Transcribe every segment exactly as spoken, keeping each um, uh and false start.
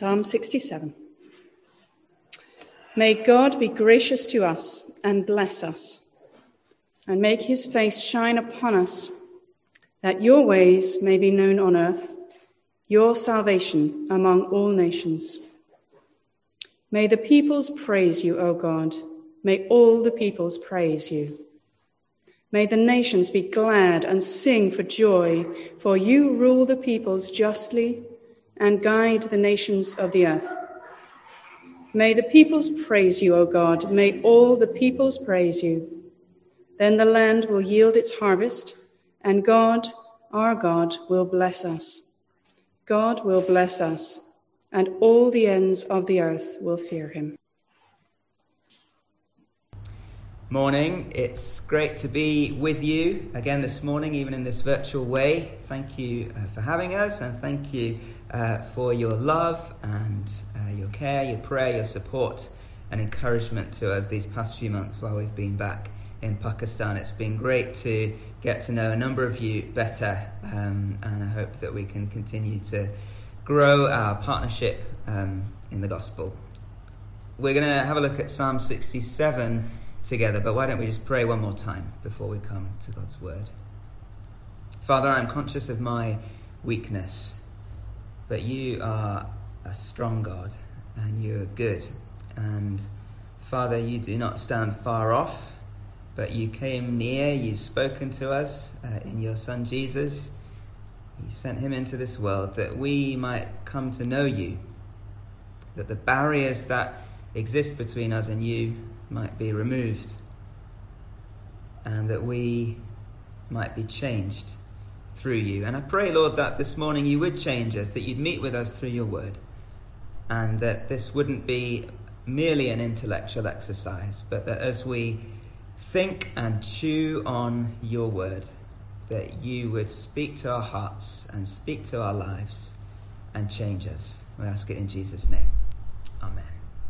Psalm sixty-seven. May God be gracious to us and bless us, and make his face shine upon us, that your ways may be known on earth, your salvation among all nations. May the peoples praise you, O God. May all the peoples praise you. May the nations be glad and sing for joy, for you rule the peoples justly and guide the nations of the earth. May the peoples praise you, O God. May all the peoples praise you. Then the land will yield its harvest, and God, our God, will bless us. God will bless us, and all the ends of the earth will fear him. Morning. It's great to be with you again this morning, even in this virtual way. Thank you uh, for having us, and thank you uh, for your love and uh, your care, your prayer, your support and encouragement to us these past few months while we've been back in Pakistan. It's been great to get to know a number of you better, um, and I hope that we can continue to grow our partnership um, in the gospel. We're going to have a look at Psalm sixty-seven together, but why don't we just pray one more time before we come to God's word. Father, I'm conscious of my weakness, but you are a strong God and you are good. And Father, you do not stand far off, but you came near, you've spoken to us uh, in your Son Jesus. You sent him into this world that we might come to know you, that the barriers that exist between us and you might be removed, and that we might be changed through you. And I pray, Lord, that this morning you would change us, that you'd meet with us through your word, and that this wouldn't be merely an intellectual exercise, but that as we think and chew on your word, that you would speak to our hearts and speak to our lives and change us. We ask it in Jesus' name. Amen.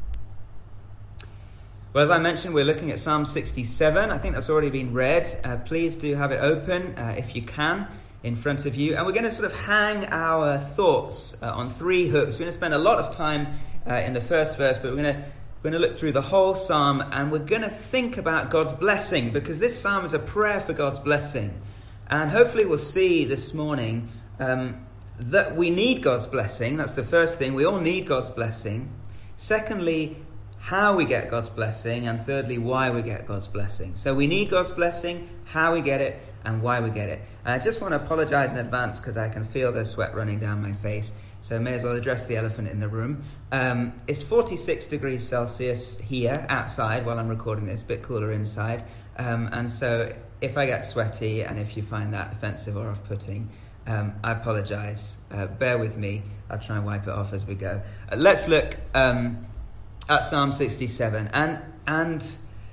Well, as I mentioned, we're looking at Psalm sixty-seven. I think that's already been read. Uh, please do have it open, uh, if you can, in front of you. And we're going to sort of hang our thoughts uh, on three hooks. We're going to spend a lot of time uh, in the first verse, but we're going to we're going to look through the whole psalm, and we're going to think about God's blessing, because this psalm is a prayer for God's blessing. And hopefully we'll see this morning um, that we need God's blessing. That's the first thing. We all need God's blessing. Secondly, how we get God's blessing, and thirdly, why we get God's blessing. So we need God's blessing, how we get it, and why we get it. And I just want to apologize in advance because I can feel the sweat running down my face, so I may as well address the elephant in the room. Um, it's forty-six degrees Celsius here outside while I'm recording this, a bit cooler inside. Um, and so if I get sweaty and if you find that offensive or off-putting, um, I apologize. Uh, bear with me. I'll try and wipe it off as we go. Uh, let's look Um, at Psalm sixty-seven, and and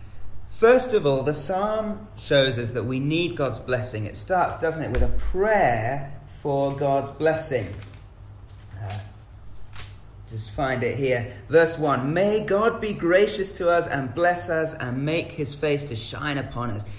first of all, the psalm shows us that we need God's blessing. It starts, doesn't it, with a prayer for God's blessing. Uh, just find it here, verse one. May God be gracious to us and bless us and make his face to shine upon us.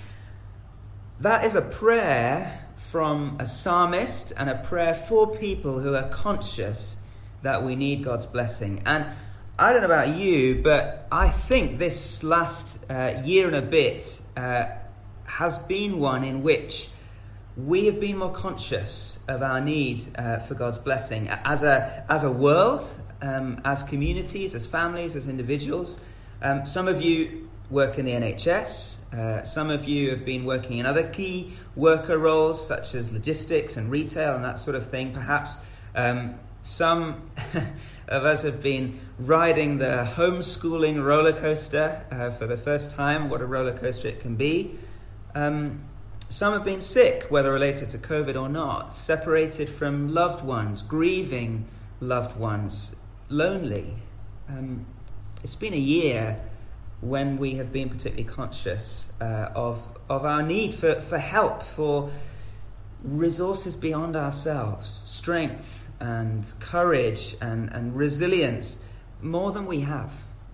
That is a prayer from a psalmist, and a prayer for people who are conscious that we need God's blessing. And I don't know about you, but I think this last uh, year and a bit uh, has been one in which we have been more conscious of our need uh, for God's blessing as a as a world, um, as communities, as families, as individuals. Um, some of you work in the N H S. Uh, some of you have been working in other key worker roles, such as logistics and retail and that sort of thing, perhaps. Um, some of us have been riding the homeschooling roller coaster uh, for the first time. What a roller coaster it can be. Um, some have been sick, whether related to COVID or not, separated from loved ones, grieving loved ones, lonely. Um, it's been a year when we have been particularly conscious uh, of of our need for, for help, for resources beyond ourselves, strength and courage and, and resilience, more than we have.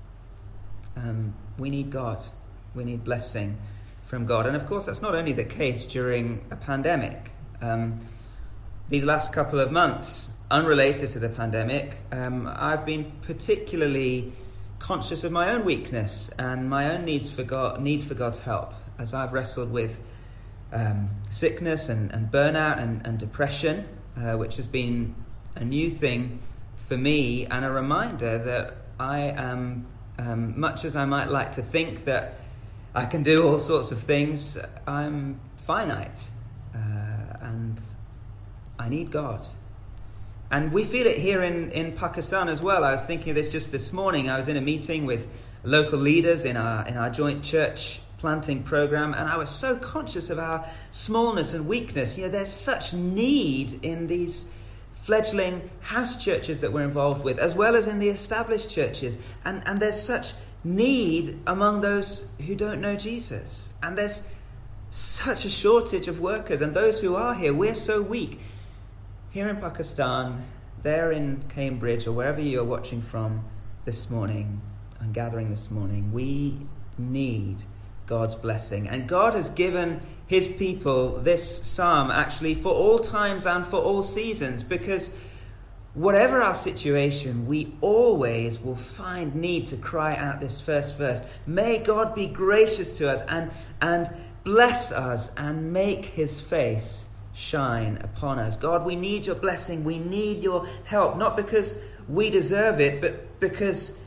Um, we need God. We need blessing from God. And of course, that's not only the case during a pandemic. Um, these last couple of months, unrelated to the pandemic, um, I've been particularly conscious of my own weakness and my own needs for God, need for God's help as I've wrestled with um, sickness and, and burnout and, and depression, uh, which has been a new thing for me and a reminder that I am, um, much as I might like to think that I can do all sorts of things, I'm finite uh, and I need God. And we feel it here in, in Pakistan as well. I was thinking of this just this morning. I was in a meeting with local leaders in our in our joint church planting program, and I was so conscious of our smallness and weakness. You know, there's such need in these fledgling house churches that we're involved with, as well as in the established churches. And, and there's such need among those who don't know Jesus. And there's such a shortage of workers. And those who are here, we're so weak. Here in Pakistan, there in Cambridge, or wherever you are watching from this morning and gathering this morning, we need God's blessing. And God has given his people this psalm actually for all times and for all seasons, because whatever our situation, we always will find need to cry out this first verse. May God be gracious to us and, and bless us and make his face shine upon us. God, we need your blessing. We need your help, not because we deserve it, but because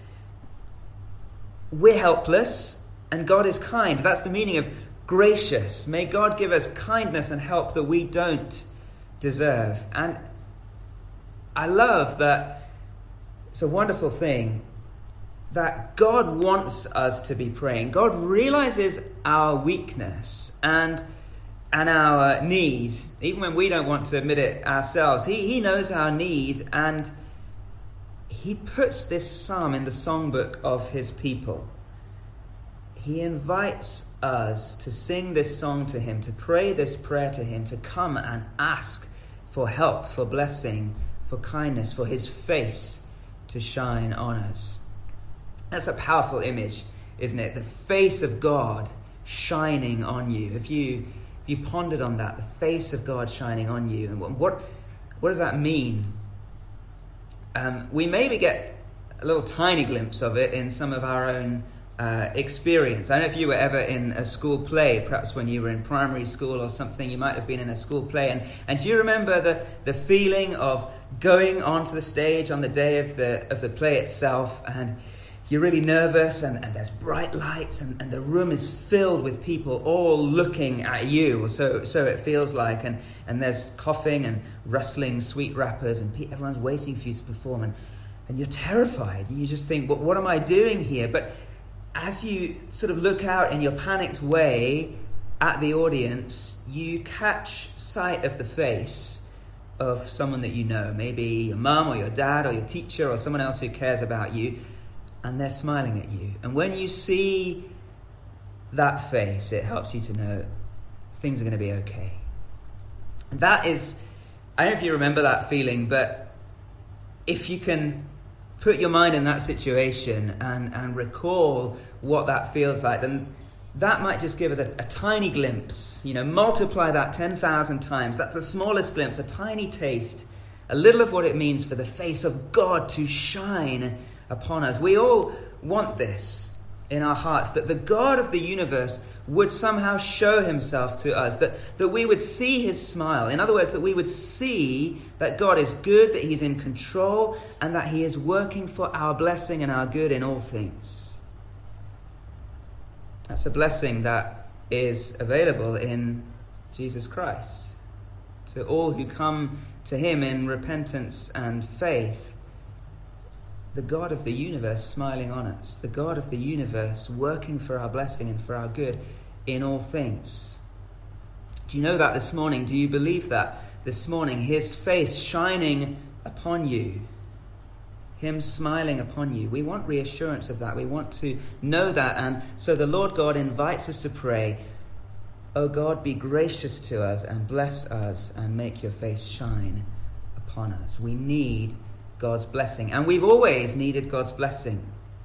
we're helpless and God is kind. That's the meaning of gracious. May God give us kindness and help that we don't deserve. And I love that it's a wonderful thing that God wants us to be praying. God realizes our weakness and and our need, even when we don't want to admit it ourselves. He, he knows our need, and he puts this psalm in the songbook of his people. He invites us to sing this song to him, to pray this prayer to him, to come and ask for help, for blessing, for kindness, for his face to shine on us. That's a powerful image, isn't it? The face of God shining on you. If you if you pondered on that, the face of God shining on you, and what what does that mean? Um, we maybe get a little tiny glimpse of it in some of our own uh, experience. I don't know if you were ever in a school play, perhaps when you were in primary school or something. You might have been in a school play, and and do you remember the the feeling of going onto the stage on the day of the of the play itself, and you're really nervous, and, and there's bright lights, and, and the room is filled with people all looking at you, or so so it feels like, and, and there's coughing and rustling sweet wrappers, and pe- everyone's waiting for you to perform, and, and you're terrified. You just think, what, what am I doing here? But as you sort of look out in your panicked way at the audience, you catch sight of the face of someone that you know, maybe your mum or your dad or your teacher or someone else who cares about you, and they're smiling at you. And when you see that face, it helps you to know things are going to be okay. And that is, I don't know if you remember that feeling, but if you can put your mind in that situation and, and recall what that feels like, then that might just give us a, a tiny glimpse. You know, multiply that ten thousand times. That's the smallest glimpse, a tiny taste, a little of what it means for the face of God to shine upon us. We all want this in our hearts, that the God of the universe would somehow show himself to us, that, that we would see his smile. In other words, that we would see that God is good, that he's in control, and that he is working for our blessing and our good in all things. That's a blessing that is available in Jesus Christ. To all who come to him in repentance and faith, the God of the universe smiling on us, the God of the universe working for our blessing and for our good in all things. Do you know that this morning? Do you believe that this morning? His face shining upon you, him smiling upon you. We want reassurance of that. We want to know that. And so the Lord God invites us to pray, "O God, be gracious to us and bless us and make your face shine upon us." We need God's blessing, and we've always needed God's blessing.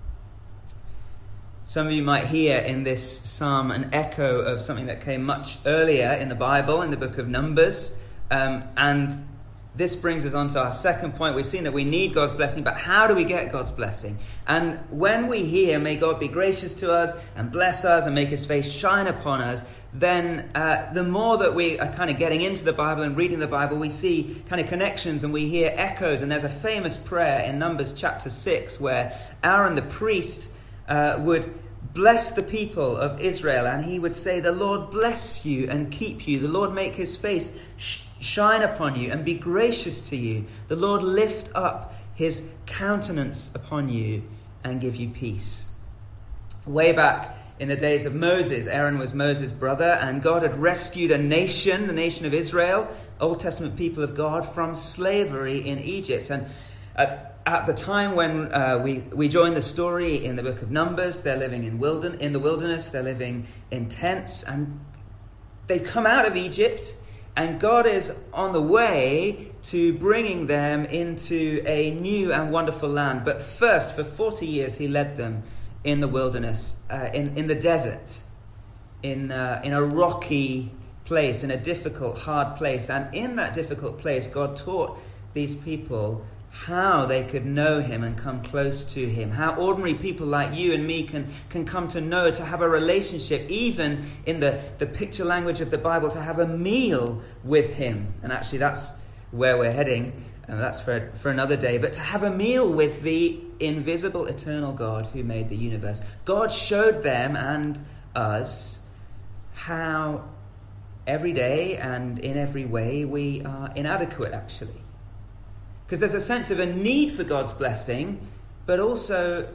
Some of you might hear in this psalm an echo of something that came much earlier in the Bible, in the book of Numbers, um, and this brings us on to our second point. We've seen that we need God's blessing, but how do we get God's blessing? And when we hear, may God be gracious to us and bless us and make his face shine upon us, then uh, the more that we are kind of getting into the Bible and reading the Bible, we see kind of connections and we hear echoes. And there's a famous prayer in Numbers chapter six where Aaron the priest uh, would bless the people of Israel, and he would say, the Lord bless you and keep you. The Lord make his face sh- shine upon you and be gracious to you. The Lord lift up his countenance upon you and give you peace. Way back in the days of Moses, Aaron was Moses' brother, and God had rescued a nation, the nation of Israel, Old Testament people of God, from slavery in Egypt. And at At the time when uh, we, we join the story in the book of Numbers, they're living in, wilder- in the wilderness, they're living in tents, and they've come out of Egypt, and God is on the way to bringing them into a new and wonderful land. But first, for forty years, he led them in the wilderness, uh, in, in the desert, in, uh, in a rocky place, in a difficult, hard place. And in that difficult place, God taught these people how they could know him and come close to him. How ordinary people like you and me can, can come to know, to have a relationship, even in the, the picture language of the Bible, to have a meal with him. And actually that's where we're heading, and that's for, for another day. But to have a meal with the invisible, eternal God who made the universe. God showed them and us how every day and in every way we are inadequate, actually. Because there's a sense of a need for God's blessing, but also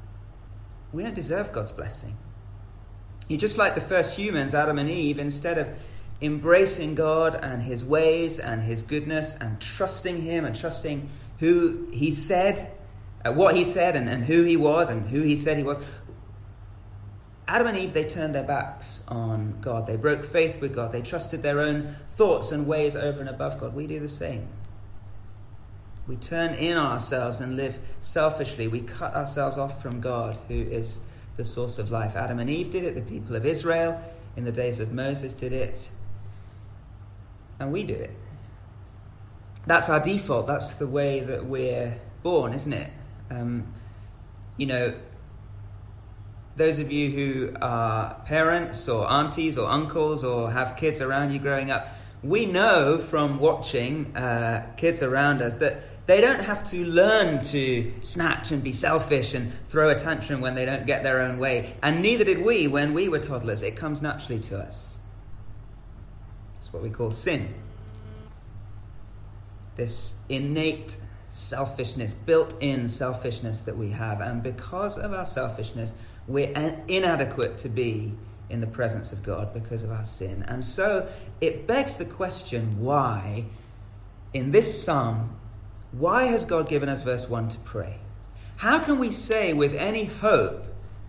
we don't deserve God's blessing. You're just like the first humans, Adam and Eve. Instead of embracing God and his ways and his goodness and trusting him and trusting who he said, uh, what he said and, and who he was and who he said he was, Adam and Eve, they turned their backs on God. They broke faith with God. They trusted their own thoughts and ways over and above God. We do the same. We turn in on ourselves and live selfishly. We cut ourselves off from God, who is the source of life. Adam and Eve did it. The people of Israel in the days of Moses did it. And we do it. That's our default. That's the way that we're born, isn't it? Um, you know, those of you who are parents or aunties or uncles or have kids around you growing up, we know from watching uh, kids around us that they don't have to learn to snatch and be selfish and throw a tantrum when they don't get their own way. And neither did we when we were toddlers. It comes naturally to us. It's what we call sin. This innate selfishness, built-in selfishness that we have. And because of our selfishness, we're inadequate to be in the presence of God because of our sin. And so it begs the question, why, in this psalm, why has God given us verse one to pray? How can we say with any hope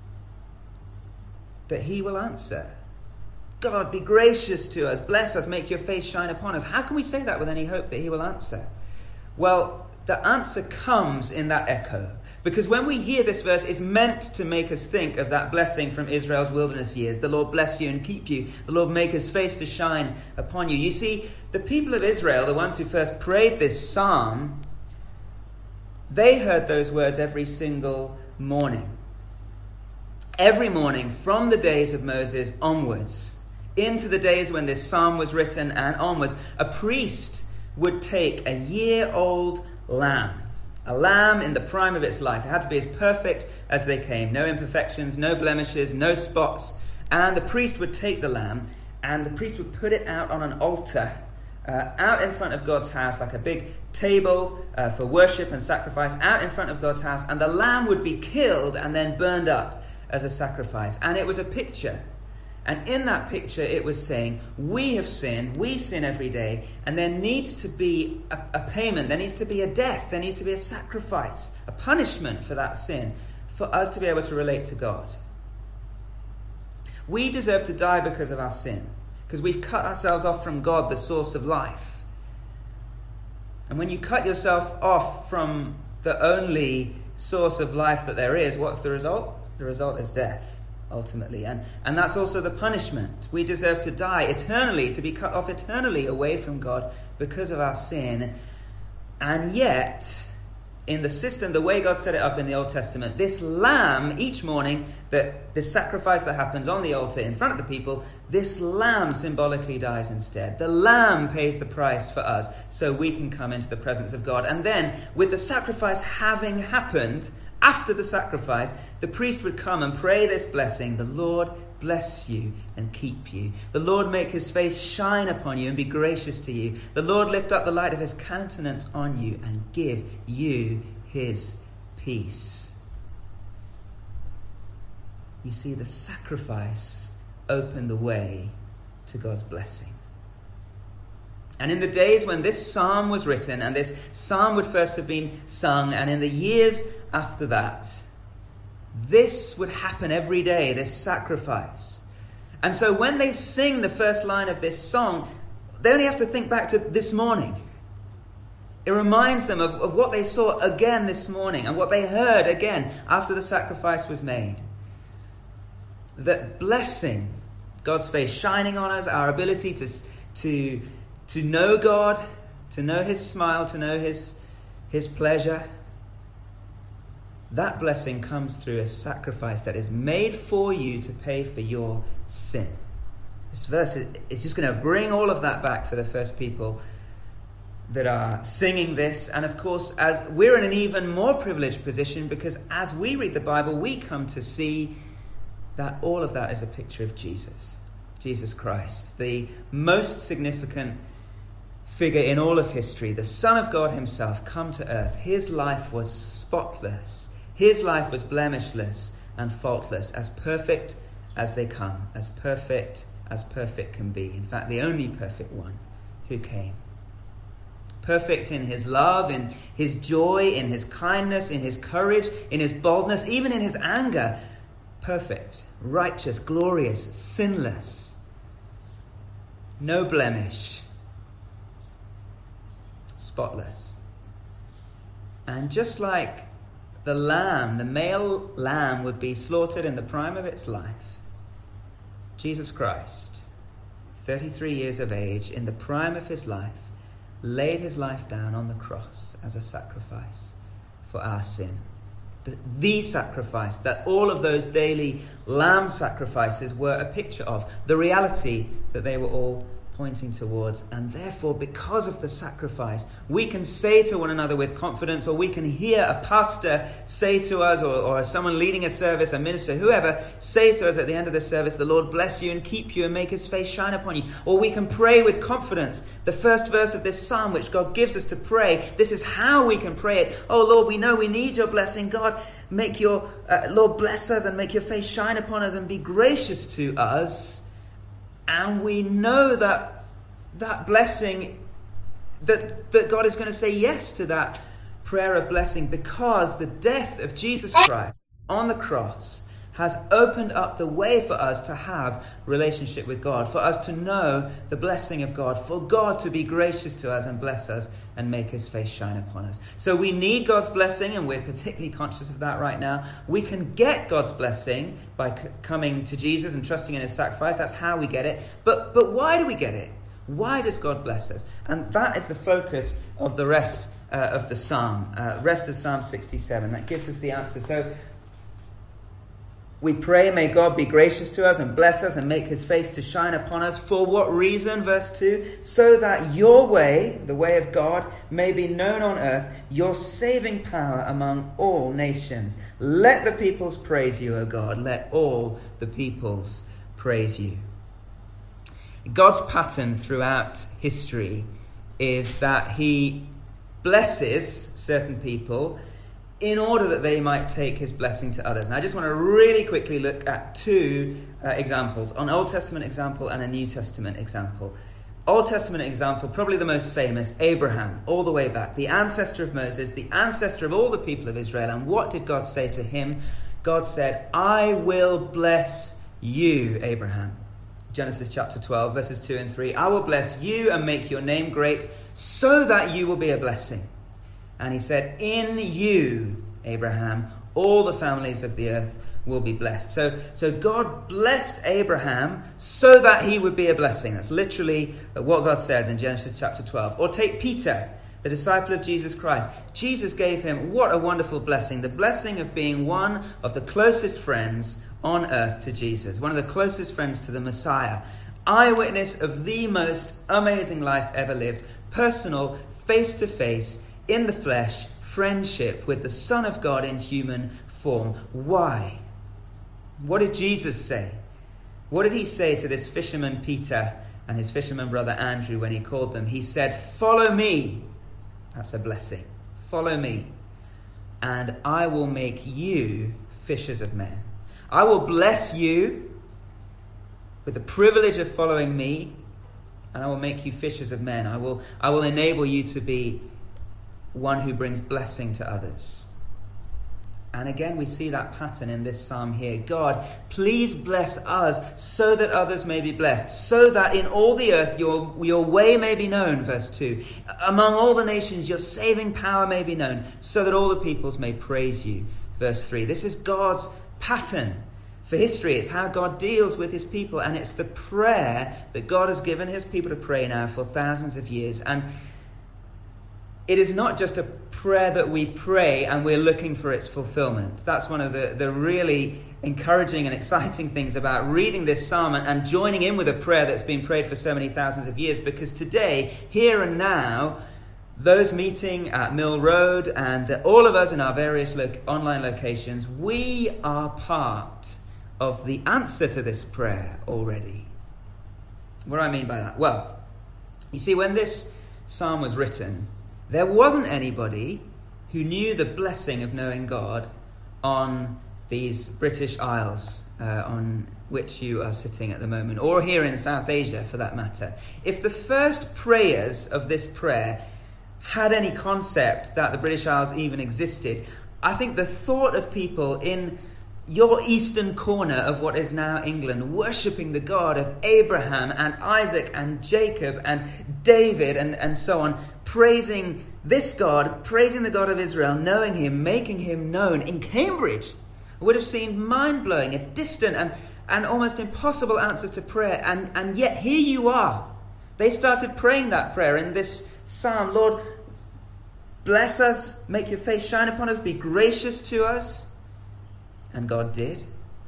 that he will answer? God, be gracious to us, bless us, make your face shine upon us. How can we say that with any hope that he will answer? Well, the answer comes in that echo. Because when we hear this verse, it's meant to make us think of that blessing from Israel's wilderness years. The Lord bless you and keep you. The Lord make his face to shine upon you. You see, the people of Israel, the ones who first prayed this psalm, they heard those words every single morning. Every morning from the days of Moses onwards, into the days when this psalm was written and onwards, a priest would take a year-old lamb. A lamb in the prime of its life. It had to be as perfect as they came. No imperfections, no blemishes, no spots. And the priest would take the lamb and the priest would put it out on an altar uh, out in front of God's house, like a big table uh, for worship and sacrifice, out in front of God's house. And the lamb would be killed and then burned up as a sacrifice. And it was a picture. And in that picture, it was saying, we have sinned, we sin every day, and there needs to be a, a payment, there needs to be a death, there needs to be a sacrifice, a punishment for that sin, for us to be able to relate to God. We deserve to die because of our sin, because we've cut ourselves off from God, the source of life. And when you cut yourself off from the only source of life that there is, what's the result? The result is death. Ultimately, and and that's also the punishment. We deserve to die eternally, to be cut off eternally away from God because of our sin. And yet, in the system, the way God set it up in the Old Testament, this lamb each morning, that this sacrifice that happens on the altar in front of the people, this lamb symbolically dies instead. The lamb pays the price for us so we can come into the presence of God. And then, with the sacrifice having happened, after the sacrifice, the priest would come and pray this blessing: the Lord bless you and keep you. The Lord make his face shine upon you and be gracious to you. The Lord lift up the light of his countenance on you and give you his peace. You see, the sacrifice opened the way to God's blessing. And in the days when this psalm was written, and this psalm would first have been sung, and in the years after that, this would happen every day, this sacrifice. And so when they sing the first line of this song, they only have to think back to this morning. It reminds them of, of what they saw again this morning and what they heard again after the sacrifice was made. That blessing, God's face shining on us, our ability to, to, to know God, to know his smile, to know his, his pleasure, that blessing comes through a sacrifice that is made for you to pay for your sin. This verse is just going to bring all of that back for the first people that are singing this. And of course, as we're in an even more privileged position, because as we read the Bible, we come to see that all of that is a picture of Jesus, Jesus Christ, the most significant figure in all of history, the Son of God himself come to earth. His life was spotless. His life was blemishless and faultless, as perfect as they come, as perfect as perfect can be. In fact, the only perfect one who came. Perfect in his love, in his joy, in his kindness, in his courage, in his boldness, even in his anger. Perfect, righteous, glorious, sinless. No blemish. Spotless. And just like the lamb, the male lamb would be slaughtered in the prime of its life, Jesus Christ, thirty-three years of age, in the prime of his life, laid his life down on the cross as a sacrifice for our sin. The, the sacrifice that all of those daily lamb sacrifices were a picture of, the reality that they were all pointing towards. And therefore, because of the sacrifice, we can say to one another with confidence, or we can hear a pastor say to us, or, or someone leading a service, a minister, whoever, say to us at the end of the service, the Lord bless you and keep you and make his face shine upon you. Or we can pray with confidence. The first verse of this psalm, which God gives us to pray, this is how we can pray it. Oh Lord, we know we need your blessing. God, make your, uh, Lord bless us and make your face shine upon us and be gracious to us. And we know that that blessing, that, that God is going to say yes to that prayer of blessing, because the death of Jesus Christ on the cross has opened up the way for us to have relationship with God, for us to know the blessing of God, for God to be gracious to us and bless us and make his face shine upon us. So we need God's blessing, and we're particularly conscious of that right now. We can get God's blessing by c- coming to Jesus and trusting in his sacrifice. That's how we get it. But but why do we get it? Why does God bless us? And that is the focus of the rest uh, of the psalm, uh, rest of Psalm sixty-seven. That gives us the answer. So we pray, may God be gracious to us and bless us and make his face to shine upon us. For what reason? Verse two, so that your way, the way of God, may be known on earth, your saving power among all nations. Let the peoples praise you, O God. Let all the peoples praise you. God's pattern throughout history is that he blesses certain people in order that they might take his blessing to others. And I just want to really quickly look at two uh, examples, an Old Testament example and a New Testament example. Old Testament example, probably the most famous, Abraham, all the way back, the ancestor of Moses, the ancestor of all the people of Israel. And what did God say to him? God said, I will bless you, Abraham. Genesis chapter twelve, verses two and three. I will bless you and make your name great, so that you will be a blessing. And he said, in you, Abraham, all the families of the earth will be blessed. So, so God blessed Abraham so that he would be a blessing. That's literally what God says in Genesis chapter twelve. Or take Peter, the disciple of Jesus Christ. Jesus gave him what a wonderful blessing, the blessing of being one of the closest friends on earth to Jesus, one of the closest friends to the Messiah, eyewitness of the most amazing life ever lived, personal, face-to-face, in the flesh, friendship with the Son of God in human form. Why? What did Jesus say? What did he say to this fisherman Peter and his fisherman brother Andrew when he called them? He said, "Follow me." That's a blessing. "Follow me, and I will make you fishers of men." I will bless you with the privilege of following me, and I will make you fishers of men. I will, I will enable you to be one who brings blessing to others. And again, we see that pattern in this psalm here. God, please bless us so that others may be blessed, so that in all the earth your, your way may be known, verse two. Among all the nations your saving power may be known, so that all the peoples may praise you, verse three. This is God's pattern for history. It's how God deals with his people, and it's the prayer that God has given his people to pray now for thousands of years. And it is not just a prayer that we pray and we're looking for its fulfillment. That's one of the, the really encouraging and exciting things about reading this psalm and, and joining in with a prayer that's been prayed for so many thousands of years, because today, here and now, those meeting at Mill Road and all of us in our various lo- online locations, we are part of the answer to this prayer already. What do I mean by that? Well, you see, when this psalm was written, there wasn't anybody who knew the blessing of knowing God on these British Isles uh, on which you are sitting at the moment, or here in South Asia for that matter. If the first prayers of this prayer had any concept that the British Isles even existed, I think the thought of people in your eastern corner of what is now England, worshipping the God of Abraham and Isaac and Jacob and David and, and so on, praising this God, praising the God of Israel, knowing him, making him known in Cambridge, would have seemed mind-blowing, a distant and, and almost impossible answer to prayer. And, and yet here you are. They started praying that prayer in this psalm. Lord, bless us, make your face shine upon us, be gracious to us. And God did.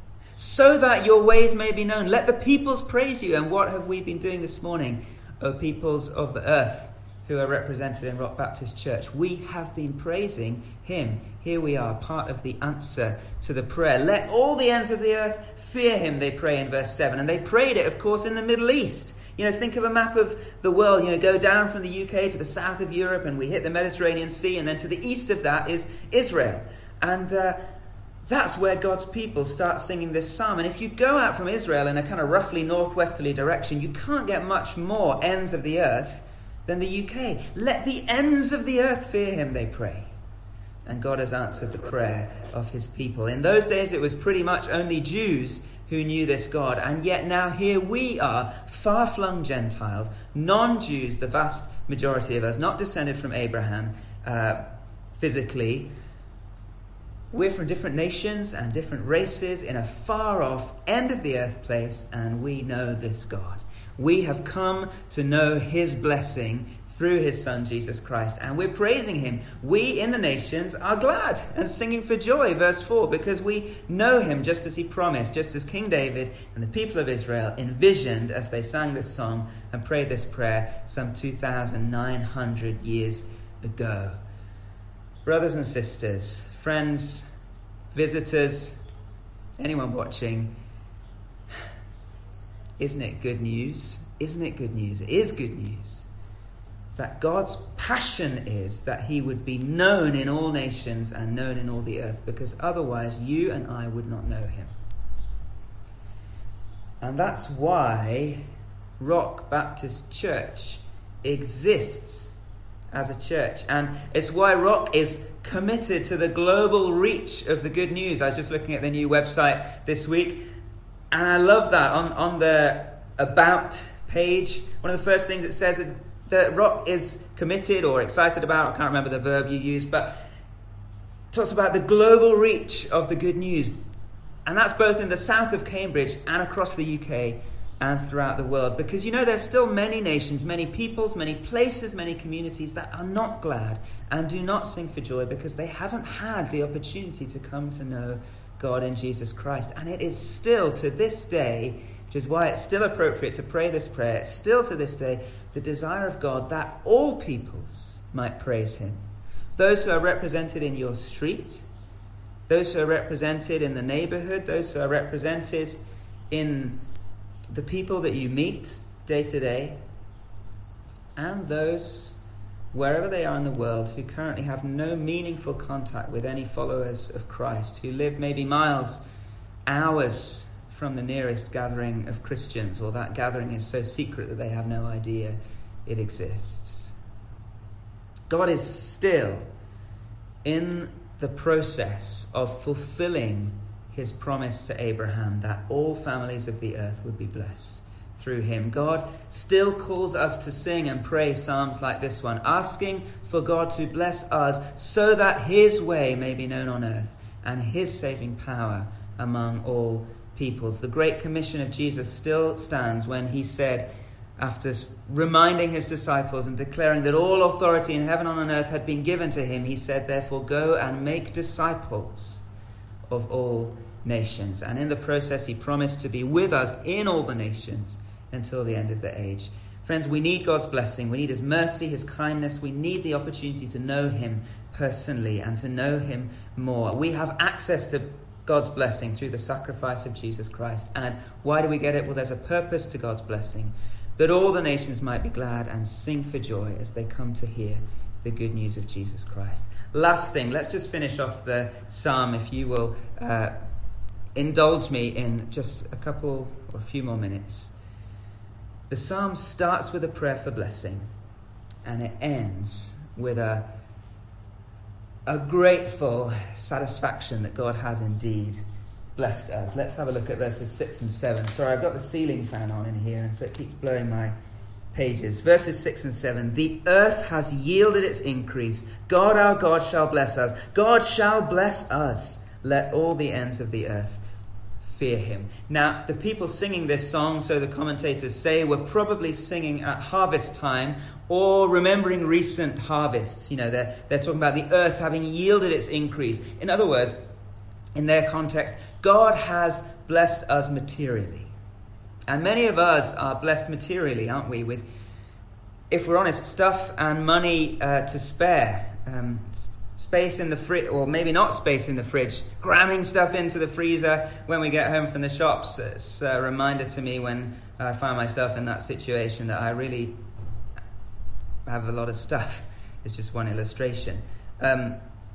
So that your ways may be known. Let the peoples praise you. And what have we been doing this morning, O peoples of the earth who are represented in Rock Baptist Church? We have been praising him. Here we are, part of the answer to the prayer. Let all the ends of the earth fear him, they pray in verse seven. And they prayed it, of course, in the Middle East. You know, think of a map of the world. You know, go down from the U K to the south of Europe and we hit the Mediterranean Sea. And then to the east of that is Israel. And uh, that's where God's people start singing this psalm. And if you go out from Israel in a kind of roughly northwesterly direction, you can't get much more ends of the earth than the U K. Let the ends of the earth fear him, they pray. And God has answered the prayer of his people. In those days, it was pretty much only Jews who knew this God. And yet now here we are, far-flung Gentiles, non-Jews, the vast majority of us, not descended from Abraham uh, physically. We're from different nations and different races in a far-off end of the earth place, and we know this God. We have come to know his blessing through his Son, Jesus Christ, and we're praising him. We in the nations are glad and singing for joy, verse four, because we know him just as he promised, just as King David and the people of Israel envisioned as they sang this song and prayed this prayer some two thousand nine hundred years ago. Brothers and sisters, friends, visitors, anyone watching, isn't it good news? Isn't it good news? It is good news that God's passion is that he would be known in all nations and known in all the earth, because otherwise you and I would not know him. And that's why Rock Baptist Church exists as a church. And it's why Rock is committed to the global reach of the good news. I was just looking at the new website this week, and I love that. On, on the About page, one of the first things it says is that Rock is committed or excited about, I can't remember the verb you used, but it talks about the global reach of the good news. And that's both in the south of Cambridge and across the U K and throughout the world. Because, you know, there's still many nations, many peoples, many places, many communities that are not glad and do not sing for joy because they haven't had the opportunity to come to know God in Jesus Christ. And it is still to this day, which is why it's still appropriate to pray this prayer, it's still to this day the desire of God that all peoples might praise him. Those who are represented in your street, those who are represented in the neighborhood, those who are represented in the people that you meet day to day, and those wherever they are in the world who currently have no meaningful contact with any followers of Christ, who live maybe miles, hours from the nearest gathering of Christians, or that gathering is so secret that they have no idea it exists. God is still in the process of fulfilling his promise to Abraham that all families of the earth would be blessed through him. God still calls us to sing and pray psalms like this one, asking for God to bless us so that his way may be known on earth and his saving power among all peoples. The Great Commission of Jesus still stands when he said, after reminding his disciples and declaring that all authority in heaven and on earth had been given to him, he said, therefore, go and make disciples of all nations. And in the process, he promised to be with us in all the nations until the end of the age. Friends, we need God's blessing. We need his mercy, his kindness. We need the opportunity to know him personally and to know him more. We have access to God's blessing through the sacrifice of Jesus Christ. And why do we get it? Well, there's a purpose to God's blessing, that all the nations might be glad and sing for joy as they come to hear the good news of Jesus Christ. Last thing, let's just finish off the psalm, if you will uh, indulge me in just a couple or a few more minutes. The psalm starts with a prayer for blessing, and it ends with a, a grateful satisfaction that God has indeed blessed us. Let's have a look at verses six and seven. Sorry, I've got the ceiling fan on in here, and so it keeps blowing my pages. Verses six and seven. The earth has yielded its increase. God our God shall bless us. God shall bless us. Let all the ends of the earth fear him. Now, the people singing this song, so the commentators say, were probably singing at harvest time or remembering recent harvests. You know, they're, they're talking about the earth having yielded its increase. In other words, in their context, God has blessed us materially. And many of us are blessed materially, aren't we? With, if we're honest, stuff and money uh, to spare. Um, space in the fridge, or maybe not space in the fridge. Cramming stuff into the freezer when we get home from the shops. It's a reminder to me when I find myself in that situation that I really have a lot of stuff. It's just one illustration. Um,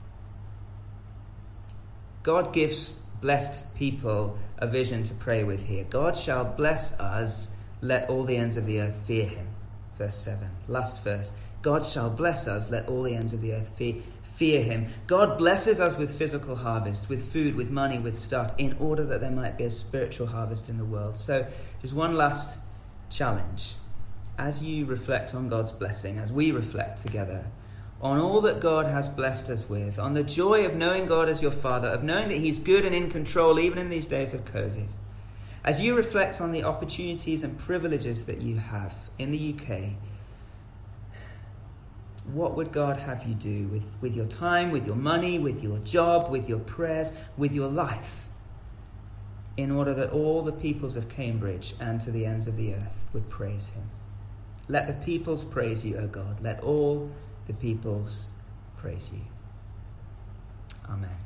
God gives blessed people a vision to pray with here. God shall bless us, let all the ends of the earth fear him. Verse seven, last verse. God shall bless us, let all the ends of the earth fear, fear him. God blesses us with physical harvest, with food, with money, with stuff, in order that there might be a spiritual harvest in the world. So just one last challenge. As you reflect on God's blessing, as we reflect together, on all that God has blessed us with, on the joy of knowing God as your Father, of knowing that he's good and in control even in these days of COVID. As you reflect on the opportunities and privileges that you have in the U K, what would God have you do with, with your time, with your money, with your job, with your prayers, with your life, in order that all the peoples of Cambridge and to the ends of the earth would praise him? Let the peoples praise you, O God. Let all the peoples praise you. Amen.